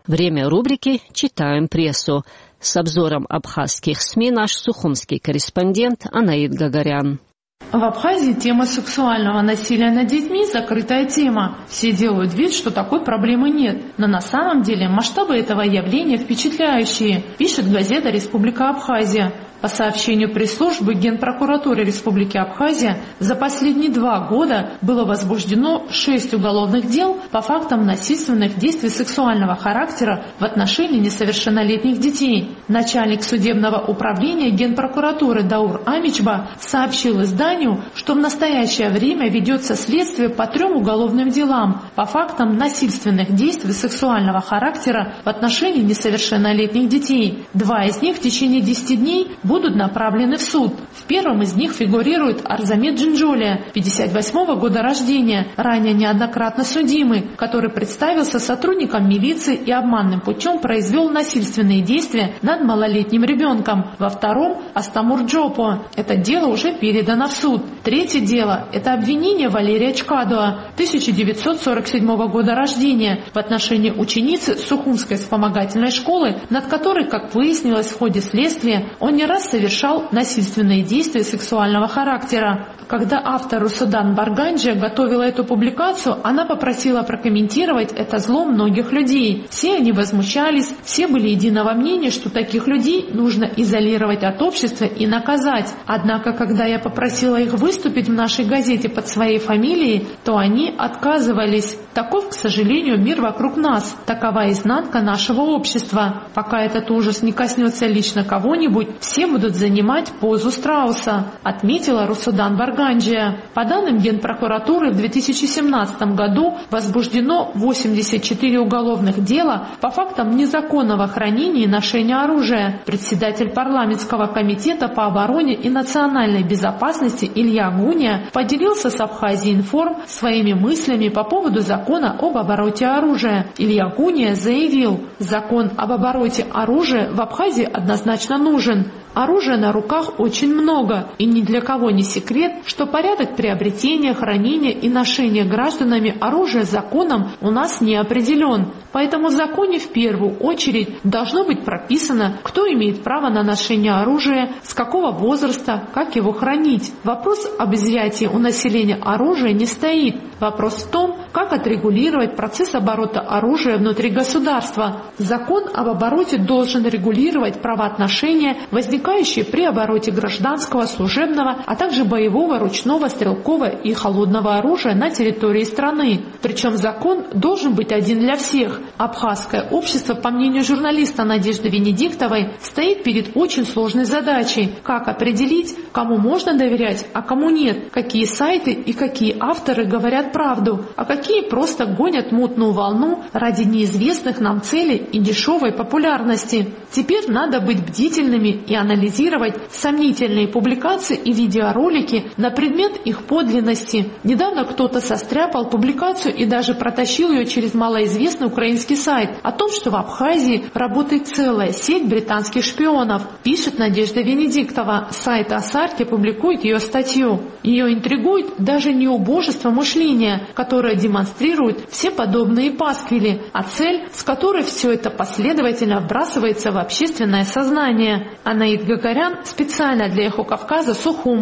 Время рубрики «Читаем прессу». С обзором абхазских СМИ наш сухумский корреспондент Анаид Гагарян. В Абхазии тема сексуального насилия над детьми – закрытая тема. Все делают вид, что такой проблемы нет. Но на самом деле масштабы этого явления впечатляющие, пишет газета «Республика Абхазия». По сообщению пресс-службы Генпрокуратуры Республики Абхазия, за последние 2 года было возбуждено 6 уголовных дел по фактам насильственных действий сексуального характера в отношении несовершеннолетних детей. Начальник судебного управления Генпрокуратуры Даур Амичба сообщил изданию, что в настоящее время ведется следствие по 3 уголовным делам по фактам насильственных действий сексуального характера в отношении несовершеннолетних детей. 2 из них в течение 10 дней будут направлены в суд. В первом из них фигурирует Арзамет Джинджолия, 58 года рождения, ранее неоднократно судимый, который представился сотрудником милиции и обманным путем произвел насильственные действия над малолетним ребенком. Во втором – Астамур Джопо. Это дело уже передано в суд. Третье дело – это обвинение Валерия Чкадуа, 1947 года рождения, в отношении ученицы Сухумской вспомогательной школы, над которой, как выяснилось в ходе следствия, он не раз совершал насильственные действия сексуального характера. Когда автор Русудан Барганджия готовила эту публикацию, она попросила прокомментировать это зло многих людей. Все они возмущались, все были единого мнения, что таких людей нужно изолировать от общества и наказать. Однако, когда я попросила их выступить в нашей газете под своей фамилией, то они отказывались. Таков, к сожалению, мир вокруг нас. Такова изнанка нашего общества. Пока этот ужас не коснется лично кого-нибудь, все будут занимать позу страуса, отметила Русудан Барганджия. По данным Генпрокуратуры, в 2017 году возбуждено 84 уголовных дела по фактам незаконного хранения и ношения оружия. Председатель парламентского комитета по обороне и национальной безопасности Илья Гуния поделился с Абхазией Информ своими мыслями по поводу закона об обороте оружия. Илья Гуния заявил: закон об обороте оружия в Абхазии однозначно нужен. Оружия на руках очень много, и ни для кого не секрет, что порядок приобретения, хранения и ношения гражданами оружия законом у нас не определен. Поэтому в законе в первую очередь должно быть прописано, кто имеет право на ношение оружия, с какого возраста, как его хранить. Вопрос об изъятии у населения оружия не стоит. Вопрос в том, как отрегулировать процесс оборота оружия внутри государства. Закон об обороте должен регулировать правоотношения, возникающие при обороте гражданского, служебного, а также боевого, ручного, стрелкового и холодного оружия на территории страны. Причем закон должен быть один для всех. Абхазское общество, по мнению журналиста Надежды Венедиктовой, стоит перед очень сложной задачей: как определить, кому можно доверять, а кому нет, какие сайты и какие авторы говорят правду, а какие просто гонят мутную волну ради неизвестных нам целей и дешевой популярности. Теперь надо быть бдительными и анализировать сомнительные публикации и видеоролики на предмет их подлинности. Недавно кто-то состряпал публикацию и даже протащил ее через малоизвестный украинский сайт о том, что в Абхазии работает целая сеть британских шпионов, пишет Надежда Венедиктова. Сайт Асарти публикует ее статью. Ее интригует даже не убожество мышления, которое демонстрирует все подобные пасквили, а цель, с которой все это последовательно вбрасывается в общественное сознание. Анаид Гагарян специально для Эхо Кавказа, Сухум.